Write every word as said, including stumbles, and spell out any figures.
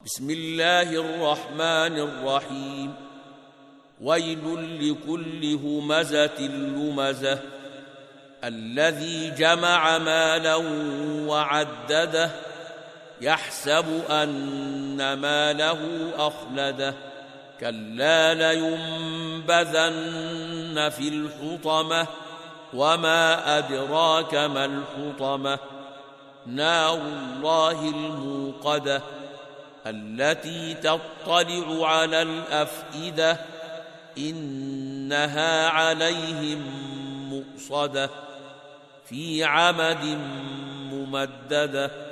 بسم الله الرحمن الرحيم ويل لكل همزة لمزة الذي جمع مالا وعدده يحسب أن ماله أخلده كلا لينبذن في الحطمة وما أدراك ما الحطمة نار الله الموقدة التي تطلع على الأفئدة إنها عليهم مؤصدة في عمد ممددة.